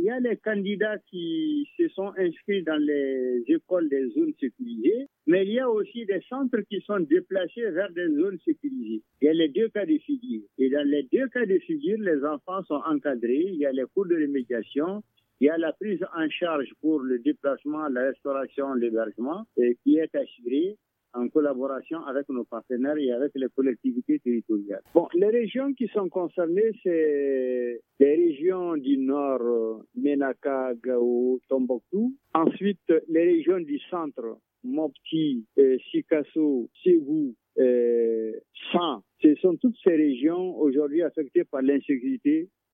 y a les candidats qui se sont inscrits dans les écoles des zones sécurisées, mais il y a aussi des centres qui sont déplacés vers des zones sécurisées. Il y a les deux cas de figure. Et dans les deux cas de figure, les enfants sont encadrés, il y a les cours de remédiation, il y a la prise en charge pour le déplacement, la restauration, l'hébergement, qui est assurée en collaboration avec nos partenaires et avec les collectivités territoriales. Bon, les régions qui sont concernées, c'est les régions du nord, Ménaka, Gao, Tombouctou. Ensuite, les régions du centre, Mopti, Sikasso, Ségou, San. Ce sont toutes ces régions aujourd'hui affectées par l'insécurité